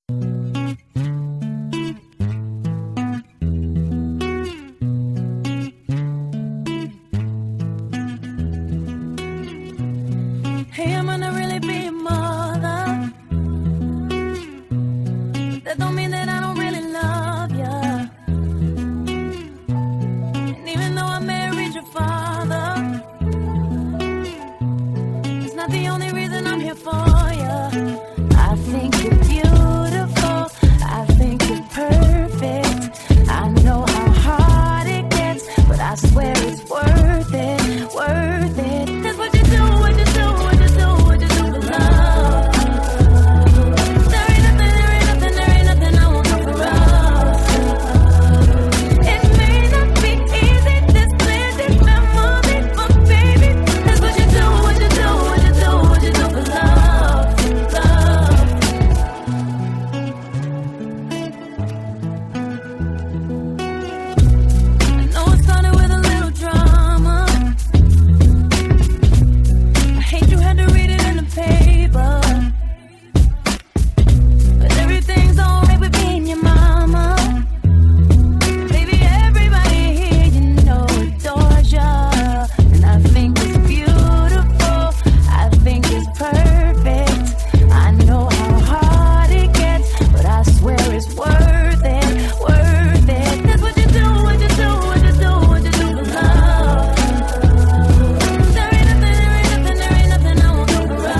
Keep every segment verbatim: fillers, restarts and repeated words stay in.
Hey, I'm gonna really be a mother. That don't mean that I don't really love ya. And even though I married your father, it's not the only reason I'm here for ya. I think you're beautiful, I think you're perfect. I know how hard it gets, but I swear it's worth it, worth it. That's what you do, what you do, what you do, what you do for love. There ain't nothing, there ain't nothing, there ain't nothing I won't do for us. It may not be easy, this splendid memory, but baby, that's what you do, what you do, what you do, what you do for love, love. I know it started with a little drama. I hate you had to read it in the paper, but everything's alright with me and your mama. Baby, everybody here you know adores ya, and I think it's beautiful, I think it's perfect. I know how hard it gets, but I swear it's worth it, worth it. That's what you do, what you do, what you do, what you do for love. There ain't nothing, there ain't nothing, there ain't nothing I won't do for us.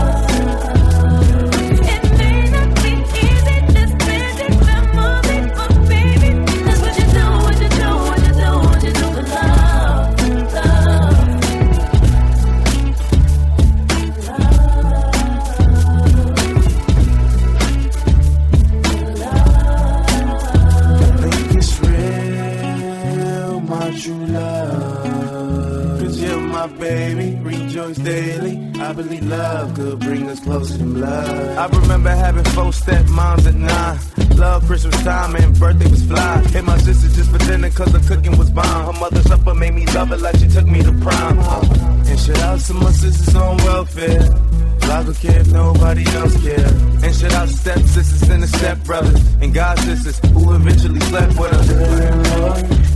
It may not be easy, this magic memory, but baby, that's what you do, what you do, what you do, what you do for love, love. Think it's real, my true love. Cause you're my baby, rejoice daily. I believe love could bring us closer than blood. I remember having four stepmoms at nine. Love Christmas time and birthday was fly. Hit my sister just for dinner cause the cooking was bomb. Her mother's supper made me love it like she took me to prom. And shout out to my sisters on welfare. Life would care if nobody else cared. And shout out to step sisters and the step brothers and god sisters who eventually slept with us.